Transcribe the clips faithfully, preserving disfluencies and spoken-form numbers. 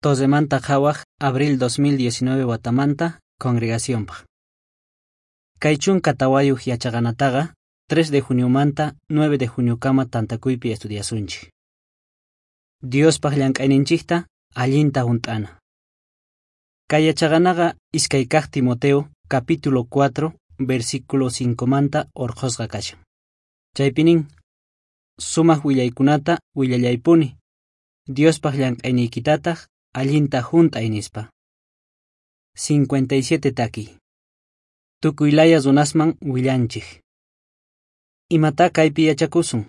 Tosemanta Hawaj, abril dos mil diecinueve Watamanta, Congregación. Kaichun Katawayuj Yachaganataga, tres de junio manta, nueve de junio kama Tantakuipi estudiasunchi. Dios pajllank'ayninchikta allinta hunt'ana. Kayachaganaga iskaykaj Timoteo, capítulo cuatro, versículo cinco manta orqosqa kashan. Chaypinin, sumaq willaykunata willallaypuni, Dios pajllank'aynikitataq allinta hunt'ay nispa. cincuenta y siete taki. Tukuylaya runasman willanchik. Imata kaypi yachakusun.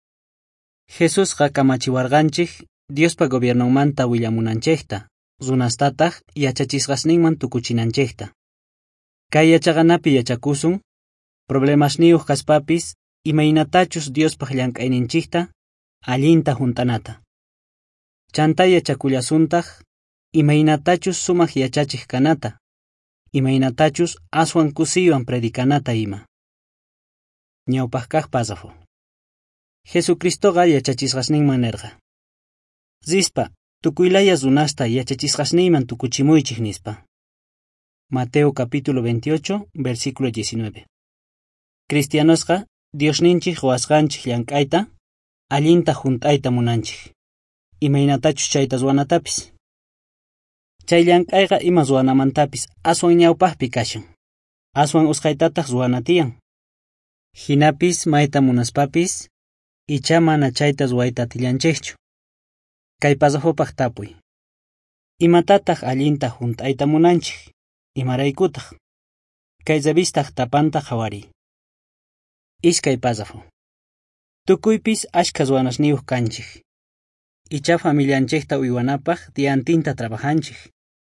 Jesusqa kamachiwarqanchik Diospa gobiernomanta willamunanchikta, runastataq yachachisqasninman tukuchinanchikta. Kay yachaqanapi yachakusun, problemasniyuq kaspapis imaynatachus Diospaq llank'ayninchikta allinta hunt'anata. Chantay yachakullasuntaq imaynatachus sumaq yachachiq kanata, imaynatachus aswan kusiywan predikanata ima. Ñawpaq kaq pasaqu. Jesucristoqa yachachisqasninman nirqa. Zispa, tukuylaya runasta yachachisqasniyman tukuchimuychik nispa. Mateo capítulo veintiocho, versículo diecinueve. Cristianosqa Diosninchik ruwasqanchik llank'ayta allinta hunt'ayta munanchik. Imaynatachus chayta ruwanatapis. Chay llank'ayqa ima ruwanamantapis aswan ñawpaqpi kashan. Aswan usqaytataq ruwanatiyan. Hinapis mayta munaspapis icha mana chayta ruwayta atillanchikchu. Kay pasaqupaq tapuy. Imatataq allinta hunt'ayta munanchik, imaraykutaq. Kay zabistaq tapanta qhawari. Iskay pasaqu. Tukuypis ashka ruwanasniyuq kanchik. Icha familianchikta uywanapaq diantinta trabajanchik.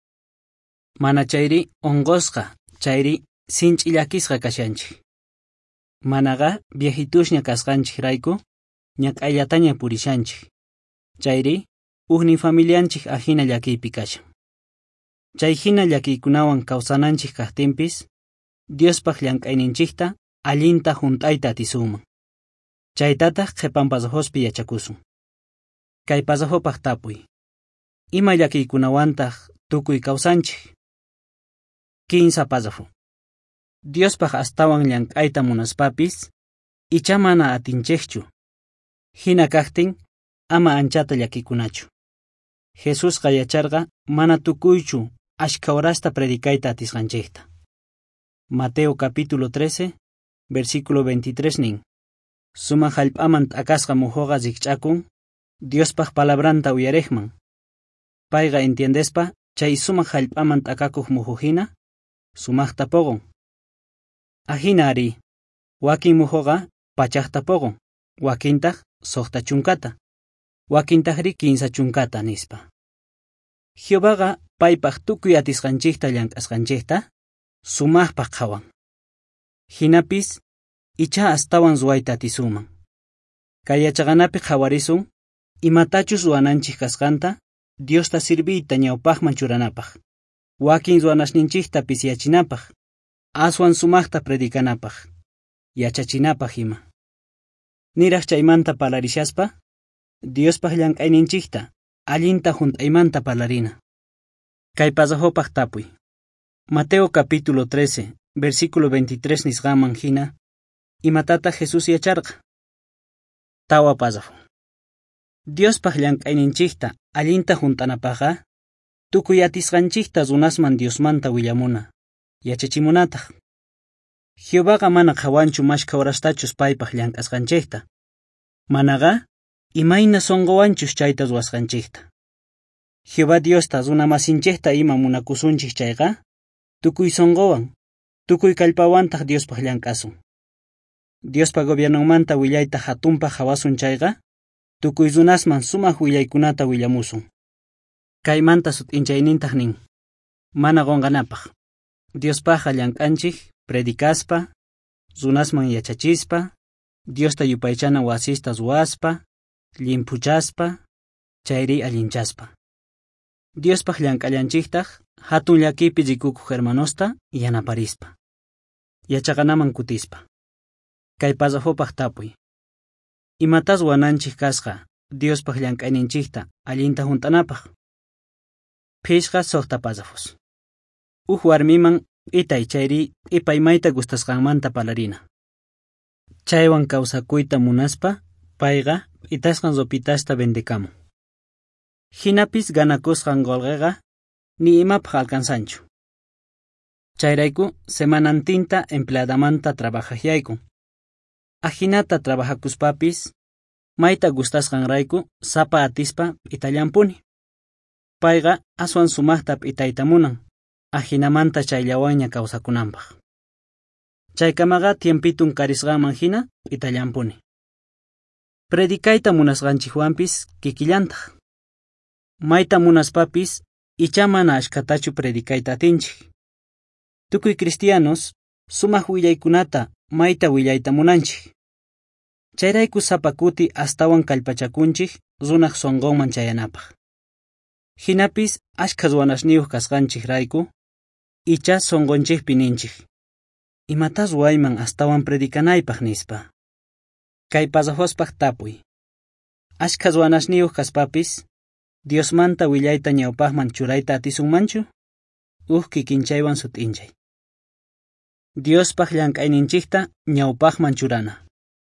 Mana chayri onqosqa, chayri sinch'illakisqa kashanchik. Manaqa viejitushña kasqanchik rayku ñak'ayllataña purishanchik. Chayri uhnin familianchik ahina llakiypi kashan. Chay hina llakiykunawan kawsananchik kaqtinpis Diospaq llank'ayninchikta allinta hunt'ayta atisuman. Chaytataq qhipan pasaquspi yachakusun. Kay pasaqupaq tapuy. Ima llakiykunawantaq tukuy kawsanchik. Quinsa pasaqu. Diospaq astawan llank'ayta munaspapis icha mana atinchikchu. Hina kaqtin ama anchata llakikunachu. Jesusqa yacharqa mana tukuychu ashka horasta predikayta atisqanchikta. Mateo capítulo trece, versículo veintitrés nin. Suma hallp'aman t'akasqa muhuqa rikch'akun Diospaq palabranta uyariqman. Payqa entiendespa chay sumaq hallp'aman t'akakuq muhuhina sumaqta poqon. Ahina ari, wakin muhuqa pachaqta poqon, wakintaq suqta chunkata, wakintaqri kinsa chunkata nispa. Jehovaqa paypaq tukuy atisqanchikta llank'asqanchikta sumaqpaq qhawan. Hinapis icha astawan ruwayta atisuman. Kay yachaqanapi qhawarisun imatachus ruwananchik kasqanta Diosta sirbiyta ñawpaqman churanapaq. Wakin ruwanasninchikta pisyachinapaq. Aswan sumaqta predikanapaq. Yachachinapaq ima. Niraq chaymanta palarishaspa Diospaq llank'ayninchikta allinta hunt'aymanta palarina. Kay pasaqupaq tapuy. Mateo capítulo trece, versículo veintitrés nisqaman hina imatata Jesús yacharqa. Tawa pasaqu. Diospaq llank'ayninchikta allinta hunt'anapaqa tukuy atisqanchikta runasman Diosmanta willamuna, yachachimunataq. Jehovaqa mana qhawanchu mashka horastachus paypaq llank'asqanchikta. Manaqa imayna sonqowanchus chayta ruwasqanchikta. Jehová Diosta runamasinchikta ima munakusunchik chayqa tukuy sonqowan, tukuy kallpawantaq Diospaq llank'asun. Diospa gobiernomanta willayta hatunpaq hawasun chayqa tukuy runasman sumaq willaykunata willamusun. Kaymanta sut'inchaynintaq nin. Mana qonqanapaq. Diospaqa llank'anchik predikaspa, runasman yachachispa, Diosta yupaychana wasista ruwaspa, llimpuchaspa, chayri allinchaspa. Diospaq llank'allanchiktaq hatun llakipi rikukuq hermanosta yanaparispa. Yachaqanaman kutispa. Kay pasaqupaq tapuy. Imatas wananchik kasqa Diospaq llank'ayninchikta allinta hunt'anapaq. phishqa suqta pasafus. Uj warmiman itay chayri ipaymayta gustasqanmanta palarina. Chaywan kawsakuyta munaspa payqa itasqan sopitasta vendekamun. Hinapis ganakusqan golqeqa ni imapaq alcanzanchu. Chayrayku semanantinta empleadamanta trabajaqyaykun. Ahinata trabajakuspapis mayta gustasqanrayku sapa atispa itallampuni. Payqa aswan sumaqta itayta munan, ahinamanta chayllawanña kawsakunanpaq. Chaykamaqa tiempitun karisqanman hina itallampuni. Predikayta munasqanchikwanpis kikillantaq. Mayta munaspapis icha mana ashkatachu predikayta atinchik. Tukuy cristianos sumaq willaykunata mayta willayta munanchik. Chayrayku sapakuti astawan kallpachakunchik runaq sonqonman chayanapaq. Hinapis ashka ruwanashniyuq kasqanchik rayku icha sonqonchikpi ninchik. Imatas wayman astawan predikanaypaq nispa. Kay pasajospaq tapuy. Ashka ruwanashniyuq kaspapis Diosmanta willayta ñawpaqman churayta atisunmanchu? Uj kikinchaywan sutinchay. Diospaq llank'ayninchikta ñawpaqman churana.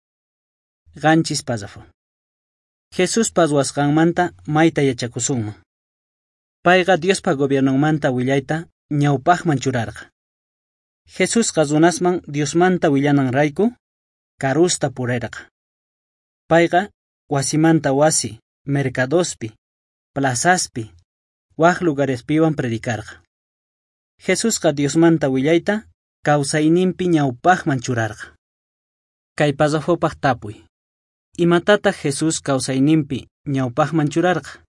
Qanchis pasafo. Jesus paswasqanmanta mayta yachakusunman. Payqa Diospa gobiernunmanta willayta ñawpaqman churarqa. Jesusqa runasman Diosmanta willanan rayku karusta purerqa. Payqa wasimanta wasi, mercadospi, plazaspi, waq lugarespiwan predikarqa. Jesusqa Diosmanta willayta kawsayninpi ñawpaqman churarqa. Kay pasafopaq tapuy. Imatataq Jesus kawsayninpi ñawpaqman churarqa.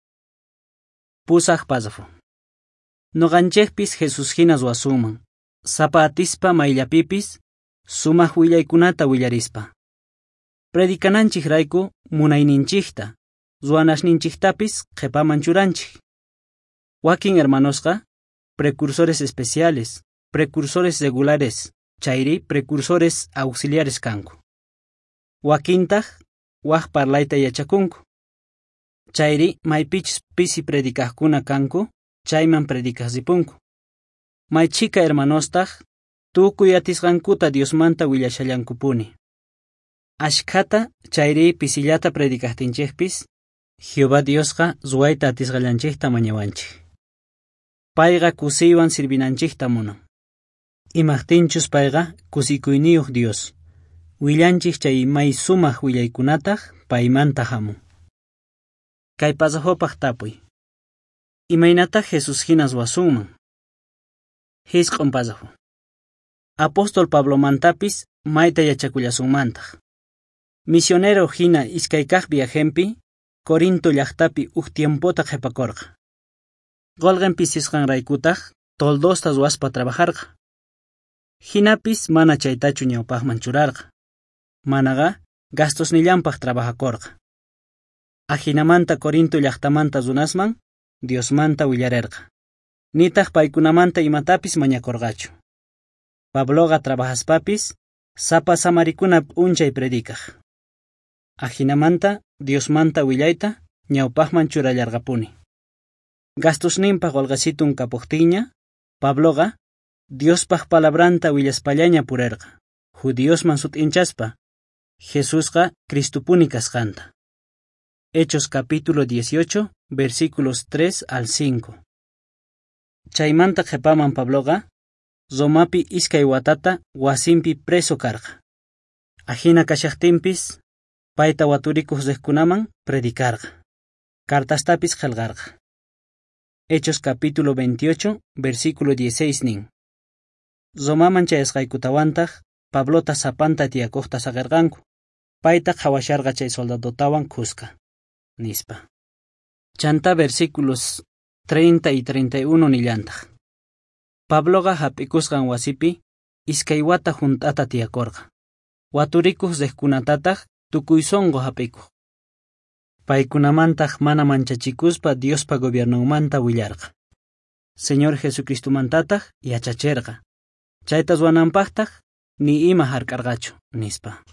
Pusaq pasafo. Noqanchikpis Jesus hina ruwasunman. Sapa atispa mayllapipis sumaq willaykunata willarispa. Predikananchik rayku munayninchikta, ruwanashninchiktapis qhipaman churanchik. Wakin hermanosqa precursores especiales, precursores regulares, chayri precursores auxiliares kanku. Wakintaq waq parlayta yachakunku. Chayri maypichis pisi predikaqkuna kanku, chayman predikasipunku. Maychika hermanostaq tukuy atisqankuta Diosmanta willashallankupuni. Ashkata chayri pisillata predikaqtinchikpis Jehová Diosqa ruwayta atisqallanchikta mañawanchik. Payqa kusiywan sirvinanchikta munan. Imaqtinchus payqa kusikuyniyuq Dios. Willanchik chay may sumaq willaykunataq paymanta hamun. Kay pasajopaq tapuy. Imaynataq Jesus hina ruwasunman. Hisq'un pasajo. Apóstol Pablo mantapis mayta yachakullasunmantaq. Misionero hina iskay kaq viajempi Corinto llaqtapi uj tiempota qhipakorqa. Qolqenpi sisqanraykutaq toldosta ruwaspa trabajarqa. Hinapis mana chaytachu ñawpaqman churarqa. Manaqa gastosnillanpaq trabajakorqa. Ahinamanta Corinto llaqtamanta runasman Diosmanta willarerqa. Nitaq paykunamanta imatapis mañakorqachu. Pabloqa trabajaspapis sapa samarikuna unchay predikaq. Ahinamanta Diosmanta willayta ñawpaqman churallarqapuni. Gastosninpaq olqasitun kapuqtinña, Pabloqa Diospaq palabranta willaspallaña purerqa. Judiosman sutinchaspa, Jesusqa Cristupuni kasqanta. Hechos capítulo dieciocho, versículos tres al cinco. Chaymanta qhipaman Pabloqa, Romapi iskay watata wasimpi preso karqa. Ahina kashaqtinpis, payta waturikuq riqkunaman predikarqa. Cartastapis qillqarqa. Hechos capítulo veintiocho, versículo dieciséis nin. Romaman chayasqaykutawantaq Pablota sapanta tiyakuqta saqirqanku. Payta qhawasharqa chay soldadotawan kuska. Nispa. Chanta versículos treinta y treinta y uno nillantaq. Pabloqa hap'ikusqan wasipi iskay wata junt'ata tiyakurqa. Waturikuq riqkunatataq tukuy sonqo hap'ikuq. Paykunamantaq mana manchachikuspa Diospa gobiernunmanta willarqa. Señor Jesucristumantataq yachachirqa. Chayta ruwananpaqtaq ni ima hark'arqachu nispa.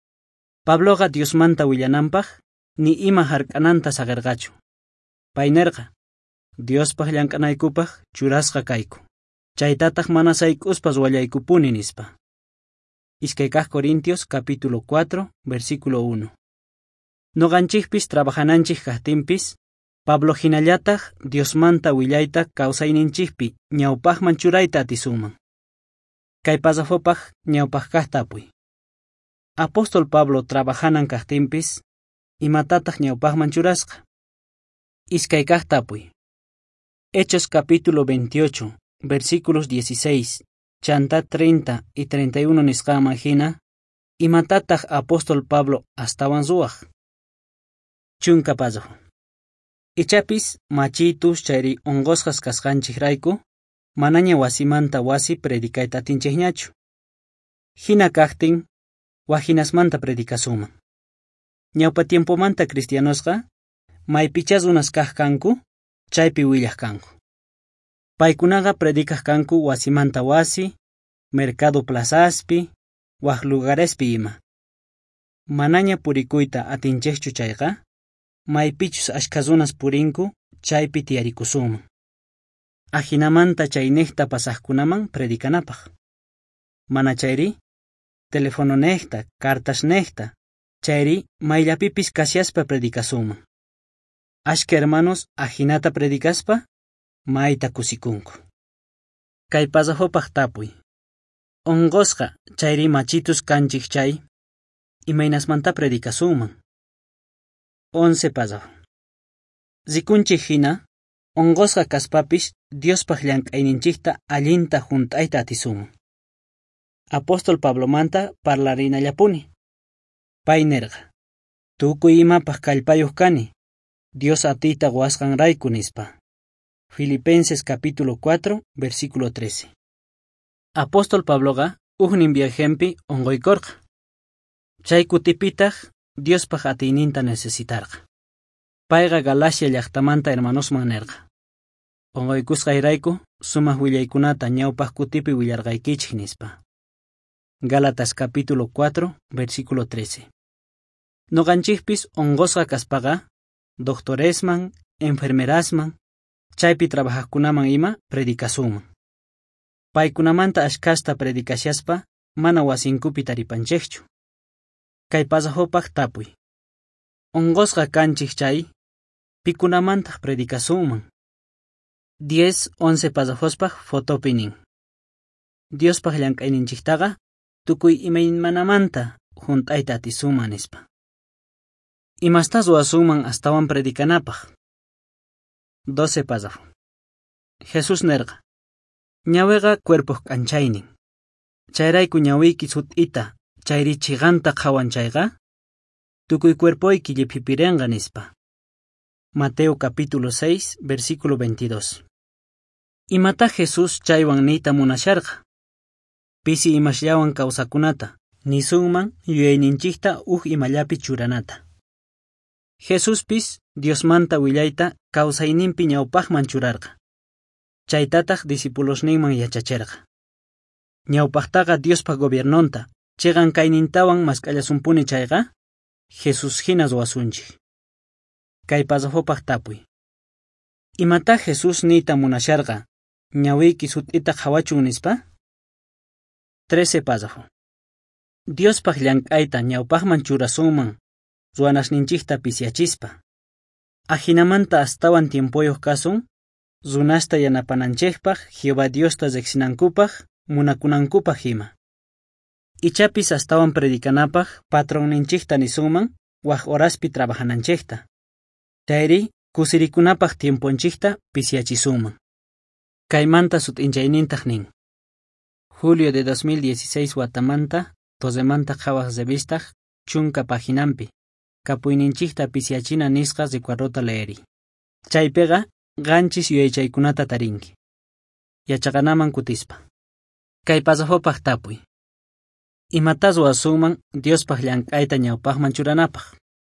Pabloqa Diosmanta willananpaq ni ima hark'ananta saqirqachu. Pay nerqa, Diospaq llank'anaykupaq churasqa kayku. Chaytataq mana sayk'uspas wallaykupuni nispa. Iskay kaq Corintios capítulo cuatro versículo uno. Noqanchikpis trabajananchik kaqtinpis Pablo hinallataq Diosmanta willayta kawsayninchikpi ñawpaqman churayta atisunman. Kay pasafopaq ñawpaq kaq tapuy. Apóstol Pablo trabajanan kaqtinpis imatataq ñawpaqman churasqa. Iskay kaq tapuy. Hechos capítulo veintiocho versículos dieciséis, chanta treinta y treinta y uno nisqaman hina imatataq apóstol Pablo astawan suwaq. Chunka pasaq. Ichapis machitus chayri onqosqas kasqanchikrayku manaña wasimanta wasi predikayta atinchikñachu. Hina kaqtin wajinasmanta predikasuman. Ñawpa tiempomanta cristianosqa maypichas unas kaq kanku chaypi willaq kanku. Paykunaqa predikaq kanku wasimanta wasi, mercado plazaspi, waq lugarespi ima. Manaña purikuyta atinchikchu chayqa maypichus ashkazunas purinku chaypi tiyarikusuman. Ajinamanta chaynekta pasaqkunaman predikanapaq. Mana chayri, telefono nekta, cartas nekta, chayri mayllapipis kasyaspa predikasuman. Ashka hermanos ajinata predikaspa, mayta kusikunku. Kay pasahopaq tapuy. Onqosqa chayri machitus kanchik chay, imaynasmanta predikasuman. Once pasaj. Zikunchik hina, onqosqa kaspapis Diospaq llank'ayninchikta allinta junt'ayta atisuman. Apóstol Pablo manta parlarinallapuni. Pay nerqa. Tukuy imapaq kallpayuq kani. Dios atiyta wasqanrayku nispa. Filipenses capítulo cuatro versículo trece. Apóstol Pabloqa uqnin viajempi onqoykorqa. Chay kutipitaq Diospaq atiyninta necesitarqa. Payqa Galacia llaqtamanta hermanosman nerqa. Onqoykusqayrayku sumaq willaykunata ñawpaq kutipi willarqaykichik nispa. Gálatas capítulo cuatro versículo trece. Noqanchikpis onqosqa kaspaqa doctoresman, enfermerasman, chaypi trabajaqkunaman ima predikasuman. Paykunamanta ashkasta predikashaspa mana wasinkupi taripanchikchu. Kay pasahopaq tapuy. Onqosqa kanchik chay pikunamantaq predikasuman. diez once pasajospaq fotopi nin. Diospaq llank'ayninchiktaqa tukuy imaymanamanta junt'ayta atisuman nispa. Imastas wasuman astawan predikanapaq. doce pasaj. Jesús nerqa. Ñawiqa cuerpoq k'anchaynin. Chayrayku ñawiyki sut'ita chayri chiqanta qhawan chayqa tukuy cuerpoyki lliphipirinqa nispa. Mateo capítulo seis versículo veintidós. Imata Jesús chaywan niyta munasharqa. Pisi imasllawan kawsakunata nisunman yuyayninchikta uq imallapi churanata. Jesuspis Diosmanta willayta kawsayninpi ñawpaqman churarqa. Chaytataq disipulosninman yachachirqa. Ñawpaqtaqa Diospaq gobiernonta chiqan kaynintawan mask'allasumpuni chayqa Jesus hinas wasunchik. Kay pasahopaq tapuy. Imata Jesus niyta munasharqa ñawiyki sut'ita qhawachun nispa? trece pasaj. Diospaq llank'ayta ñawpaqman churasunman ruwanasninchikta pisyachispa. Ajinamanta astawan tiempoyuq kasun runasta yanapananchikpaq Jehová Diosta riqsinankupaq munakunankupaq hima. Ichapis astawan predikanapaq patronninchikta nisunman waq horaspi trabajananchikta. Chayri kusirikunapaq tiemponchikta pisyachisuman. Kaymanta sut'inchaynintaq nin. Julio de dos mil dieciséis watamanta tosemanta qhawaq revistaq chunka paginampi kapuyninchikta pisyachina nisqa ricuarrota leeri. Chaypiqa qanchis yuyaychaykunata tarinki. Yachaqanaman kutispa. Kay pasahopaq tapuy. Imatas wasunman Diospaq llank'ayta ñawpaqman churanapaq.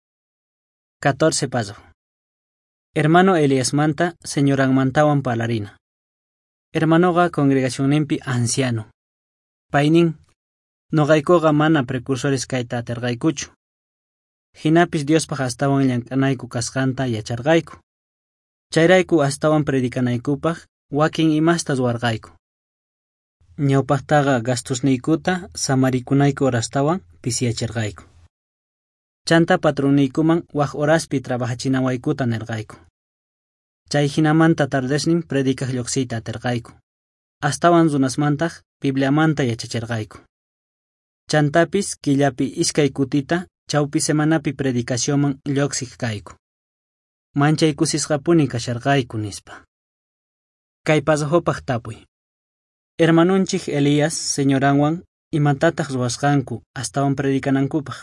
catorce pasaj. Hermano Eliasmanta señoranmantawan palarina. Hermanoqa congregacionninpi anciano. Paynin, noqaykuqa mana precursores kayta atirqaykuchu. Hinapis Diospaq astawan llank'anayku kasqanta yacharqayku. Chayrayku astawan predikanaykupaq wakin imastas warqayku. Ñawpaqtaqa gastusniykuta samarikunayku horastawan pisiachirqayku. Chanta patronniykuman waq horaspi trabajachinawaykuta nirqayku. Chay hinamanta tardesnin predikaq lluqsiyta atirqayku. Astawan runasmantaq Bibliamanta yachachirqayku. Chantapis killapi iskay kutita chawpi semanapi predicacionman lluqsiq kayku. Manchaykusisqapuni kasharqayku nispa. Kay pasahopaq tapuy. Hermanunchik Elías señoranwan imatataq ruwasqanku astawan predicanankupaq.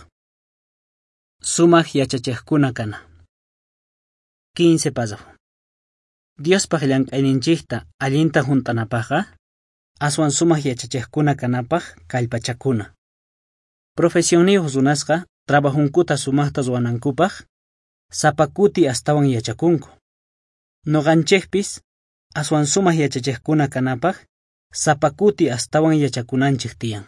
Sumaq yachachiqkuna kana. quince pasaj. Diospaq llank'ayninchikta allinta juntanapaqqa aswan sumaq yachachiqkuna kanapaq kallpachakuna. Profesionniyuq runasqa trabajunkuta sumaqta ruwanankupaq sapakuti astawan yachakunku. Nuqanchikpis aswan sumaq yachachiqkuna kanapaq sapakuti astawan yachakunanchik tiyan.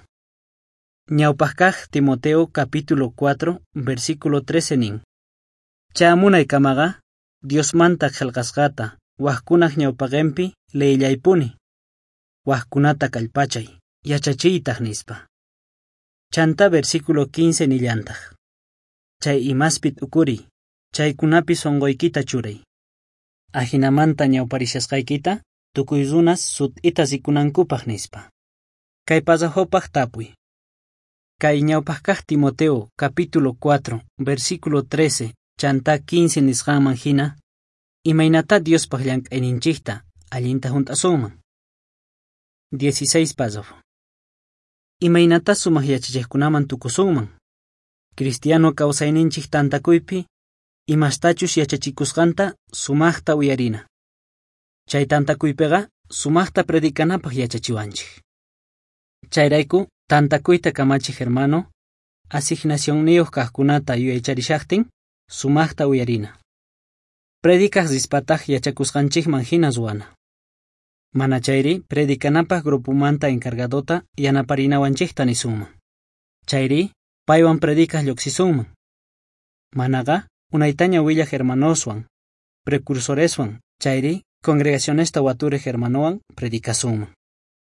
Ñawpaq kaq Timoteo capítulo cuatro versículo trece nin. Chaamunay kamaqa Diosmanta qillqasqata waqkunaq ñawpaqinpi leyllaypuni. Waqkunata kallpachay yachachiytaq nispa. Chanta versículo quince nillantaq. Chay imaspit ukuri, chaykunapi sonqoykita churay. Ajinamanta ñawparishasqaykita tukuy runas sut'ita sikunankupaq nispa. Kay pasahopaq tapuy. Kay ñawpaq kaq Timoteo capítulo cuatro versículo trece chanta quince nisqanman hina imaynata Diospaq llank'ayninchikta allinta hunt'asunman. dieciséis pasaj. Imaynata sumaq yachachiqkunaman tukusunman. Cristiano kawsayninchik tantakuypi imastachus yachachikusqanta sumaqta uyarina. Chay tantakuypiqa sumaqta predikanapaq yachachiwanchik. Chayrayku tantakuyta kamachiq hermano asignacionniyuq kaqkunata yuyaycharishaqtin sumaqta uyarina. Predikaq rispataq yachakusqanchikman hina ruwana. Mana chayri predikanapaq grupumanta encargadota yanaparinawanchikta nisunman. Chayri paywan predikaq lluqsisunman. Manaqa unaytaña willaq hermanoswan, precursoreswan, chayri congregacionesta waturiq hermanowan predikasunman.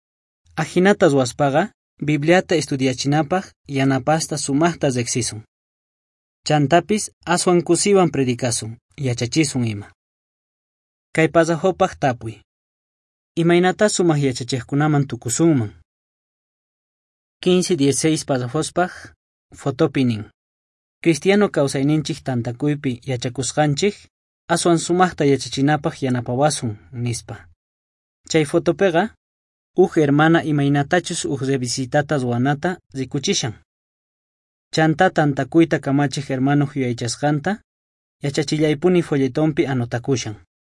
Ajinata ruwaspaqa Bibliata estudiachinapaq yanapasta sumaqta riqsisun. Chantapis aswan kusiwan predikasun, yachachisun ima. Kay pasahopaq tapuy. Imaynata sumaq yachachiqkunaman tukusunman. quince dieciséis pasajospaq fotopinin. Cristiano kawsayninchik tantakuypi yachakusqanchik aswan sumaqta yachachinapaq yanapawasun nispa. Chay fotopiqa uj hermana imaynatachus uj revisitata ruwanata rikuchishan. Chanta tantakuyta kamachiq hermano yuyaychasqanta yachachillaypuni folletonpi anotakushan.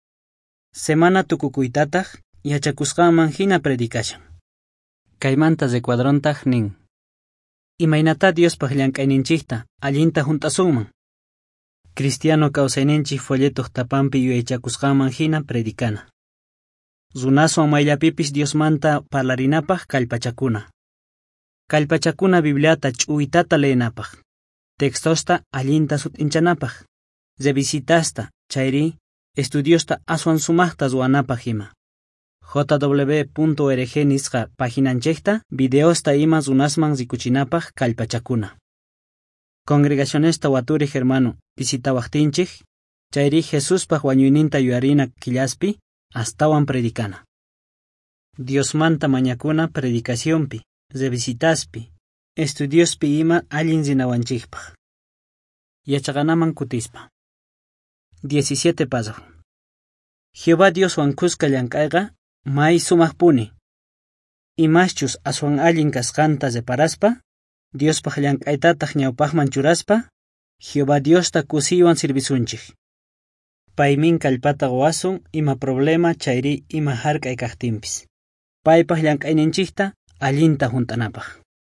Semana tukukuytataq yachakusqanman hina predikashan. Kaymanta recuadrontaq nin. Imaynata Diospaq llank'ayninchikta allinta hunt'asunman. Cristiano kawsayninchik folletuq tapanpi yuyaychakusqanman hina predikana. Runaswan mayllapipis Diosmanta parlarinapaq kallpachakuna. Kallpachakuna Bibliata ch'uytata leenapaq. Textosta allinta sut'inchanapaq. Revisitasta, chayri, estudiosta aswan sumaqta ruwanapaq ima. j w punto org nisqa paginanchikta videosta ima runasman rikuchinapaq kallpachakuna. Congregacionesta waturiq hermano visitawaqtinchik, chayri Jesuspaq wañuyninta yuyarina killaspi astawan predikana. Diosmanta mañakuna predicacionpi, revisitaspi, estudiospi ima allin rinawanchikpaq. Yachaqanaman kutispa. diecisiete pasaj. Jehová Dioswan kusqa llank'ayqa may sumaqpuni. Imaschus aswan allin kasqanta reparaspa, Diospaq llank'aytataq ñawpaqman churaspa, Jehová Diosta kusiywan sirvisunchik. Paymin kallpata wasun ima problema chayri ima hark'ay kaqtinpis. Paypaq llank'ayninchikta allinta hunt'anapaq.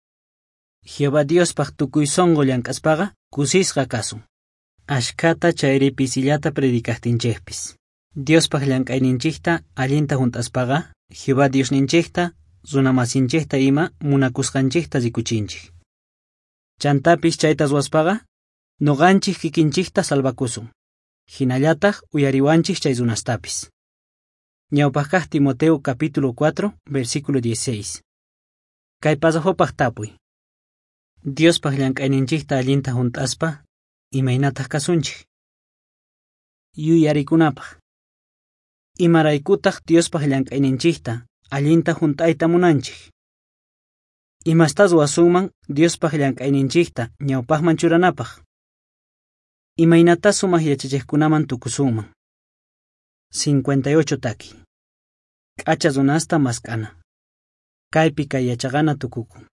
Jehová Diospaq tukuy sonqo llank'aspaqa kusisqa kasun. Ashkata chayri pisillata predikaqtinchikpis. Diospaq llank'ayninchikta allinta hunt'aspaqa Jehová Diosninchikta runamasinchikta ima munakusqanchikta rikuchinchik. Chantapis chayta ruwaspaqa nuqanchik kikinchikta salvakusun. Hinallataq uyariwanchik chay runastapis. Ñawpaq kaq Timoteo capítulo cuatro, versículo dieciséis. Kay pasajopaq tapuy. Diospaq llank'ayninchikta allinta hunt'aspa, imaynataq kasunchik. Yuyarikunapaq. Imaraykutaq Diospaq llank'ayninchikta allinta hunt'ayta munanchik. Imastas wasunman Diospaq llank'ayninchikta ñawpaqman churanapaq. Imaynatas sumaq yachachiqkunaman tukusunman. cincuenta y ocho taki. K'acha runasta mask'ana. Kaypi kay yachaqana tukuku.